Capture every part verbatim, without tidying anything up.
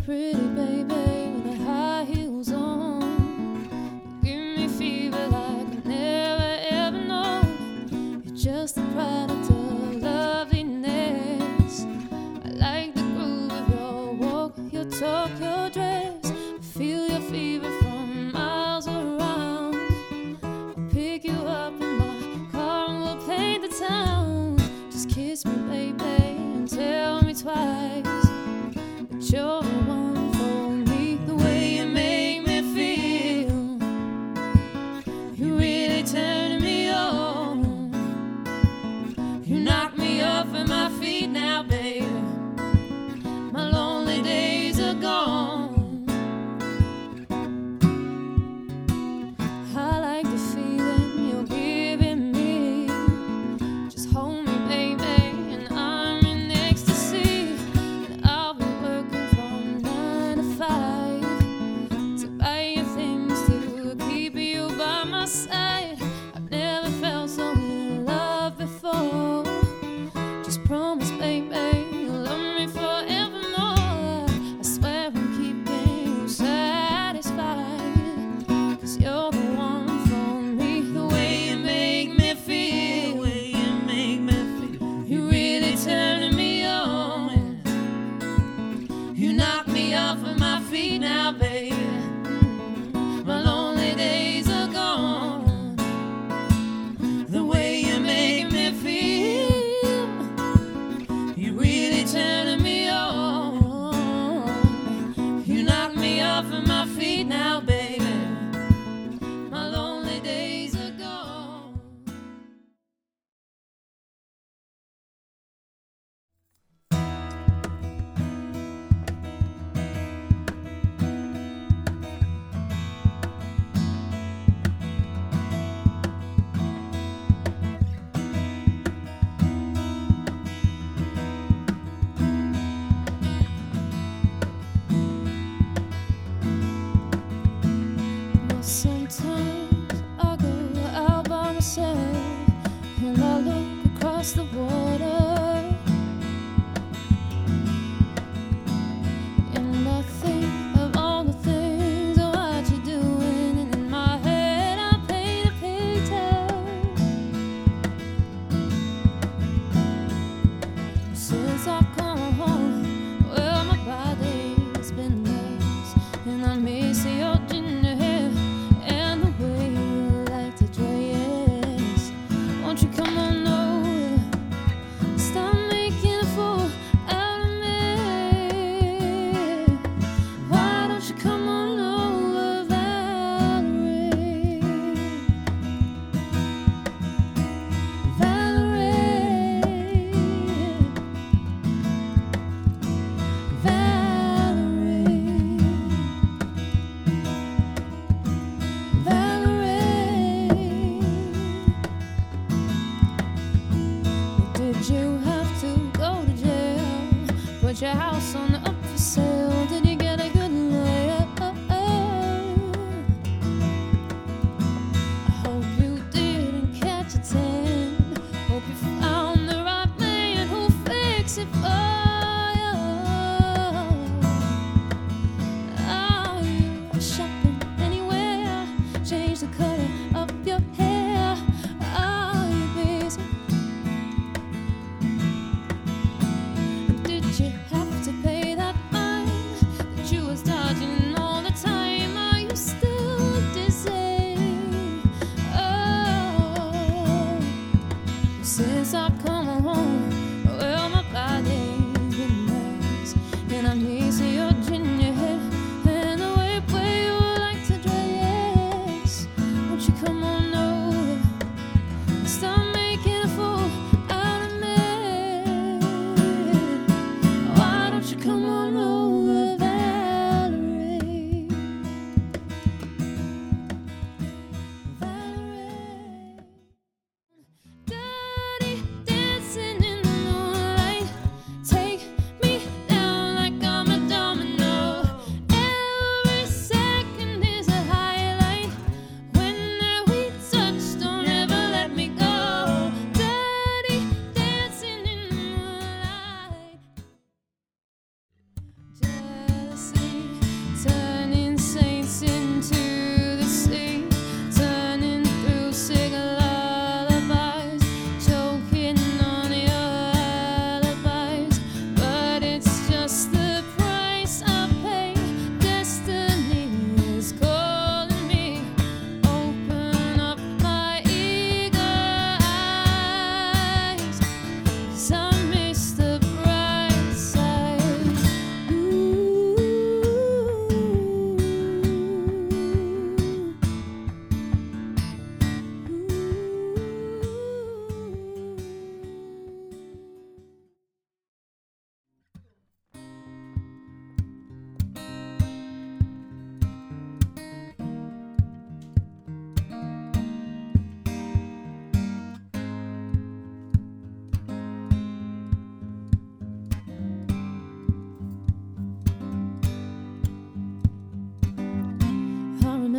pretty baby with the high heels on. You give me fever like I've never ever known. You're just the product of loveliness. I like the groove of your walk, your talk, your dress. I feel your fever from miles around. I'll pick you up in my car and we'll paint the town. Just kiss me, baby, and tell me twice that you're the one for me. The way you make me feel, you really turn me on. You knock me off of my feet now, baby. My lonely days are gone. I like the feeling you're giving me. Just hold me, baby, and I'm in ecstasy. And I'll be working from nine to five to buy you things to keep you by my side. I've never felt so in love before. Just promise, baby, you'll love me forevermore. I swear I'm keeping you satisfied, 'cause you're the one for me. The way you make me feel, the way you make me feel, you really turning me on. You knock me off of my feet now, baby. My lonely days are gone.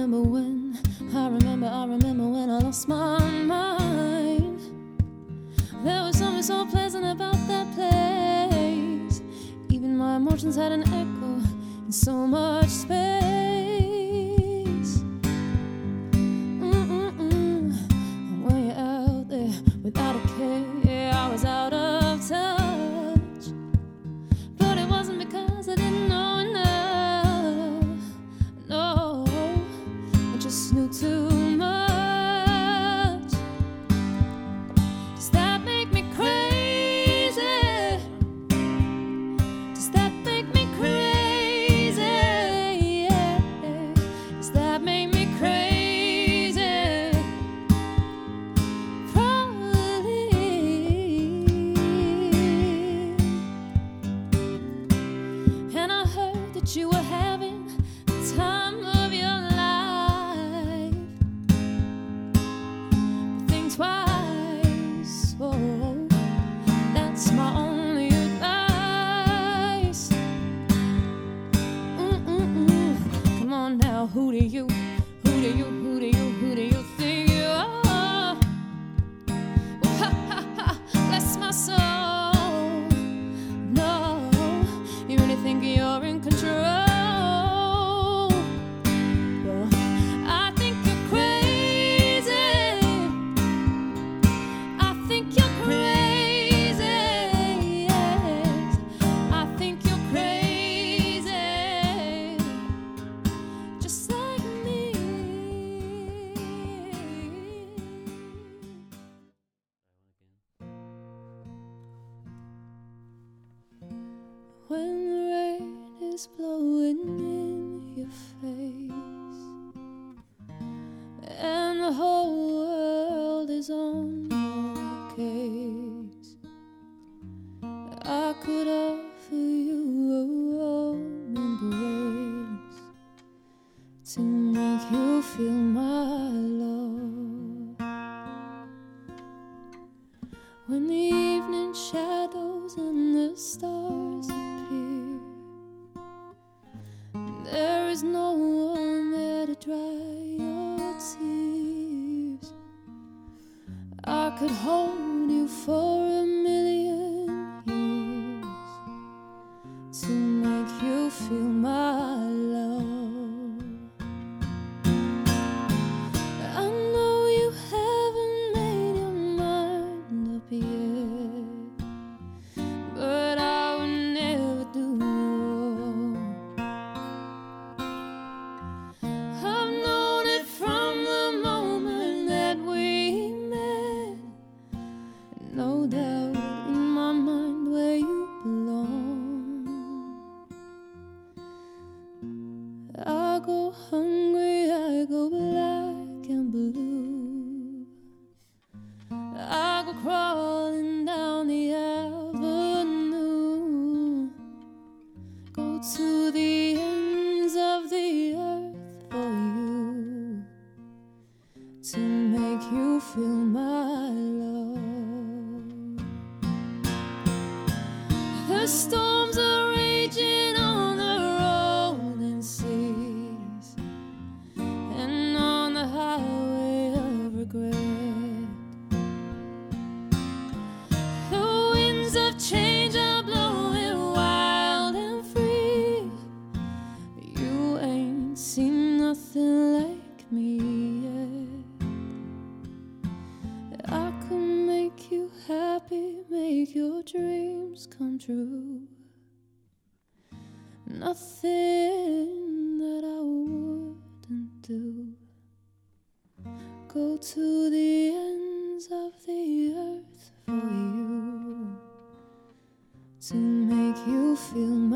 remember when, I remember, I remember when I lost my mind. There was something so pleasant about that place. Even my emotions had an echo in so much space. Mm-mm-mm. And when you're out there without a care, I was out of touch. But it wasn't because I didn't know enough. No, I just knew too much. Does that make me crazy? Does that make me crazy? Yeah. Does that make me crazy? Probably. And I heard that you were having the time of your life. Think twice. Oh, that's my only advice. Mm-mm-mm. Come on now, who do you, who do you, who do you, who do you think you are? Well, ha ha ha, bless my soul. No, you really think you're in control? Well, I think you're crazy. I think you're crazy. Yes, I think you're crazy. Just like me. When the rain is blowing in your face and the whole world is on your case, I could offer you a warm embrace to make you feel my love. When the evening shadows and the stars appear, there is no one there to dry your tears. I could hold you for a million years to make you feel my love. I know you haven't made your mind up yet, but I would never do you wrong. I've known it from the moment that we met. No doubt in my mind where you belong. I go hungry, I go black and blue. I go crawling down the avenue. Go to the ends of the earth for you to make you feel my love. The storms are raging on the rolling seas and on the highway of regret. The winds of change are blowing wild and free. You ain't seen nothing like me yet. I could make you happy, make your dreams come true. Nothing that I wouldn't do. Go to the ends of the earth for you to make you feel